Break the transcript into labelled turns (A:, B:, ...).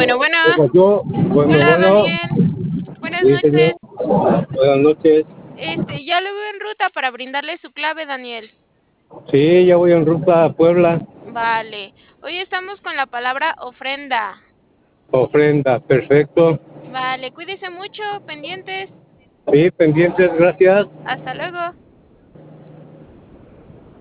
A: Bueno, bueno.
B: ¿Qué pasó? Bueno,
A: Hola,
B: bueno,
A: Daniel. Buenas
B: sí, señor.
A: noches.
B: Buenas noches.
A: Ya lo veo en ruta para brindarle su clave, Daniel.
B: Sí, ya voy en ruta a Puebla.
A: Vale. Hoy estamos con la palabra ofrenda.
B: Ofrenda, perfecto.
A: Vale, cuídese mucho, pendientes.
B: Sí, pendientes, gracias.
A: Hasta luego.